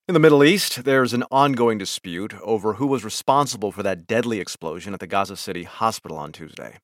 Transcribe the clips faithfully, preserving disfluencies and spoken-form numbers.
In the Middle East, there's an ongoing dispute over who was responsible for that deadly explosion at the Gaza City hospital on Tuesday.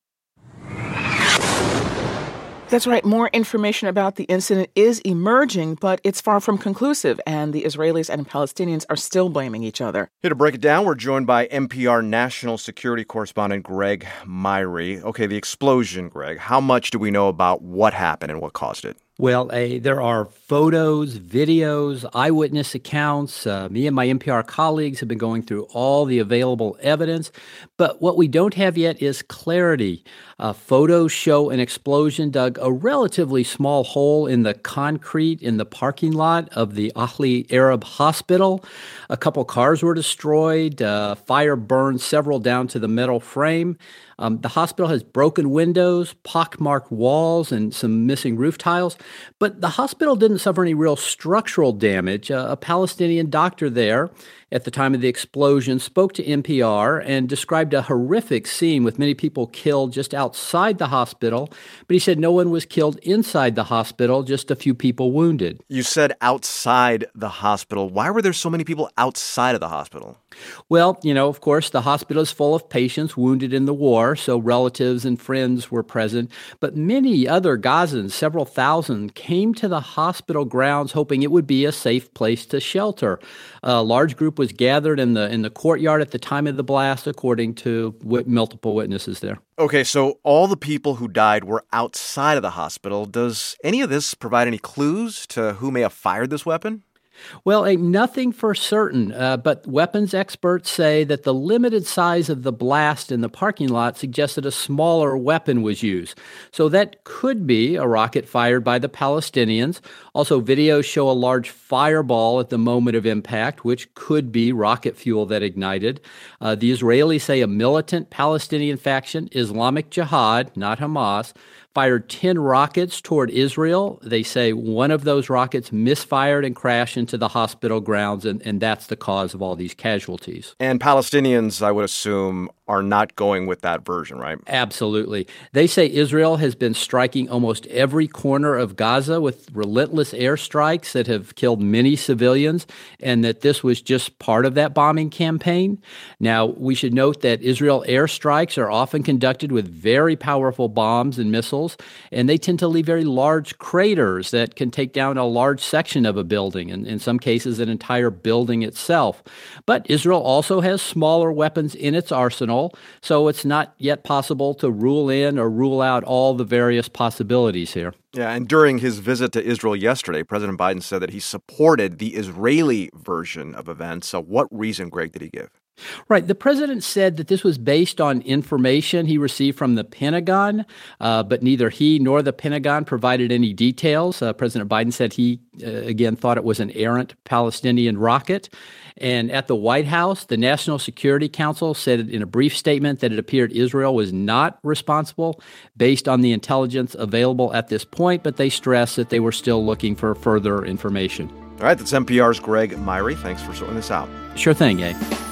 That's right. More information about the incident is emerging, but it's far from conclusive, and the Israelis and Palestinians are still blaming each other. Here to break it down, we're joined by N P R national security correspondent Greg Myre. Okay, the explosion, Greg. How much do we know about what happened and what caused it? Well, uh, there are photos, videos, eyewitness accounts. Uh, me and my N P R colleagues have been going through all the available evidence. But what we don't have yet is clarity. Uh, photos show an explosion dug a relatively small hole in the concrete in the parking lot of the Ahli Arab Hospital. A couple cars were destroyed. Uh, fire burned several down to the metal frame. Um, the hospital has broken windows, pockmarked walls, and some missing roof tiles. But the hospital didn't suffer any real structural damage. Uh, a Palestinian doctor there at the time of the explosion spoke to N P R and described a horrific scene with many people killed just outside the hospital. But he said no one was killed inside the hospital, just a few people wounded. You said outside the hospital. Why were there so many people outside of the hospital? Well, you know, of course, the hospital is full of patients wounded in the war, so relatives and friends were present. But many other Gazans, several thousand, came to the hospital grounds hoping it would be a safe place to shelter. A large group was gathered in the in the courtyard at the time of the blast, according to w- multiple witnesses there. Okay, so all the people who died were outside of the hospital. Does any of this provide any clues to who may have fired this weapon? Well, ain't nothing for certain, uh, but weapons experts say that the limited size of the blast in the parking lot suggested a smaller weapon was used. So that could be a rocket fired by the Palestinians. Also, videos show a large fireball at the moment of impact, which could be rocket fuel that ignited. Uh, the Israelis say a militant Palestinian faction, Islamic Jihad, not Hamas, fired ten rockets toward Israel. They say one of those rockets misfired and crashed into the hospital grounds, and, and that's the cause of all these casualties. And Palestinians, I would assume, are not going with that version, right? Absolutely. They say Israel has been striking almost every corner of Gaza with relentless airstrikes that have killed many civilians, and that this was just part of that bombing campaign. Now, we should note that Israel airstrikes are often conducted with very powerful bombs and missiles, and they tend to leave very large craters that can take down a large section of a building, and in some cases an entire building itself. But Israel also has smaller weapons in its arsenal, so it's not yet possible to rule in or rule out all the various possibilities here. Yeah, and during his visit to Israel yesterday, President Biden said that he supported the Israeli version of events. So what reason, Greg, did he give? Right. The president said that this was based on information he received from the Pentagon, uh, but neither he nor the Pentagon provided any details. Uh, President Biden said he, uh, again, thought it was an errant Palestinian rocket. And at the White House, the National Security Council said in a brief statement that it appeared Israel was not responsible based on the intelligence available at this point, but they stressed that they were still looking for further information. All right, that's N P R's Greg Myre. Thanks for sorting this out. Sure thing, Gabe.